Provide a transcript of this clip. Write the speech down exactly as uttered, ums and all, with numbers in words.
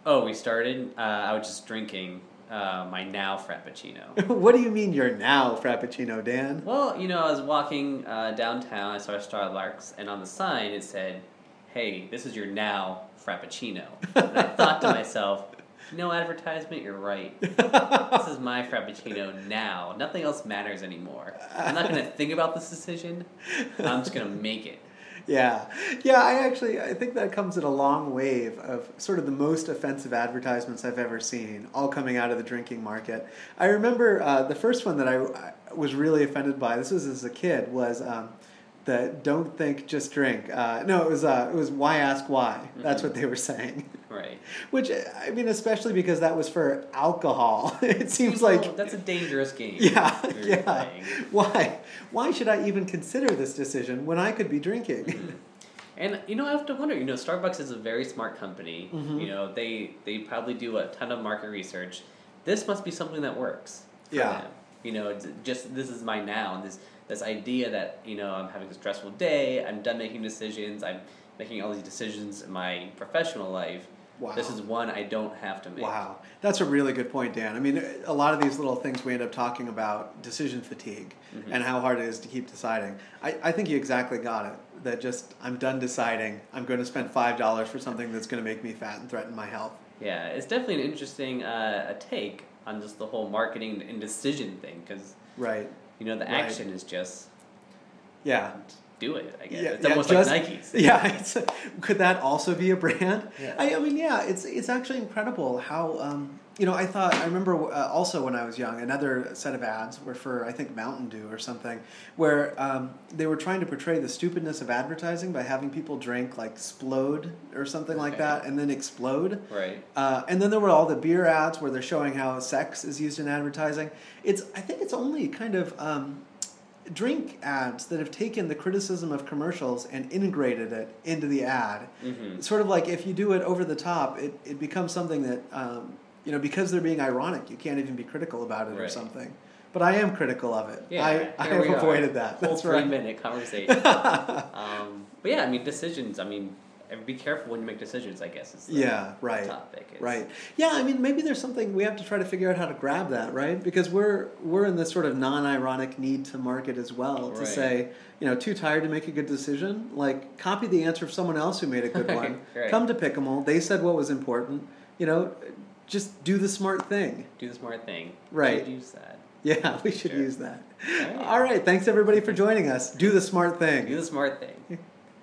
Oh, we started. Uh, I was just drinking uh, my now Frappuccino. What do you mean you're now Frappuccino, Dan? Well, you know, I was walking uh, downtown. I saw a Starbucks, and on the sign it said, "Hey, this is your now Frappuccino." And I thought to myself, "No advertisement. You're right. This is my Frappuccino now. Nothing else matters anymore. I'm not going to think about this decision. I'm just going to make it." Yeah, yeah. I actually I think that comes in a long wave of sort of the most offensive advertisements I've ever seen, all coming out of the drinking market. I remember uh, the first one that I, I was really offended by. This was as a kid. Was um, the "Don't think, just drink." Uh, no, it was uh, it was "Why ask why." Mm-hmm. That's what they were saying. Right. Which, I mean, especially because that was for alcohol. It seems well, like that's a dangerous game. Yeah, yeah. Playing. Why? Why should I even consider this decision when I could be drinking? Mm-hmm. And you know, I have to wonder. You know, Starbucks is a very smart company. Mm-hmm. You know, they they probably do a ton of market research. This must be something that works. For Yeah. them. You know, it's just this is my now, and this this idea that you know I'm having a stressful day. I'm done making decisions. I'm making all these decisions in my professional life. Wow. This is one I don't have to make. Wow. That's a really good point, Dan. I mean, a lot of these little things we end up talking about decision fatigue mm-hmm. and how hard it is to keep deciding. I, I think you exactly got it. That just, I'm done deciding. I'm going to spend five dollars for something that's going to make me fat and threaten my health. Yeah, it's definitely an interesting uh, a take on just the whole marketing and decision thing because, right. you know, the right. action is just... Yeah. Do it, I guess. Yeah, it's yeah, almost just, like Nike's. Yeah, it's, could that also be a brand? Yeah. I, I mean, yeah, it's it's actually incredible how, um, you know, I thought, I remember uh, also when I was young, another set of ads were for, I think, Mountain Dew or something, where um, they were trying to portray the stupidness of advertising by having people drink, like, Splode or something okay. like that, and then explode. Right. Uh, and then there were all the beer ads where they're showing how sex is used in advertising. It's I think it's only kind of... Um, drink ads that have taken the criticism of commercials and integrated it into the ad. Mm-hmm. Sort of like if you do it over the top, it, it becomes something that, um, you know, because they're being ironic, you can't even be critical about it right. or something. But I am critical of it. Yeah, I, I have avoided are. that. Whole That's three right. minute conversation. um, but yeah, I mean, decisions, I mean, be careful when you make decisions, I guess. Is the yeah, right. topic. It's, right. Yeah, I mean, maybe there's something we have to try to figure out how to grab that, right? Because we're we're in this sort of non-ironic need to market as well to right. say, you know, too tired to make a good decision. Like, copy the answer of someone else who made a good one. right. Come to Pick'em. They said what was important. You know, just do the smart thing. Do the smart thing. Right. We should use that. Yeah, we should sure. use that. All right. All right. Thanks, everybody, for joining us. Do the smart thing. Do the smart thing.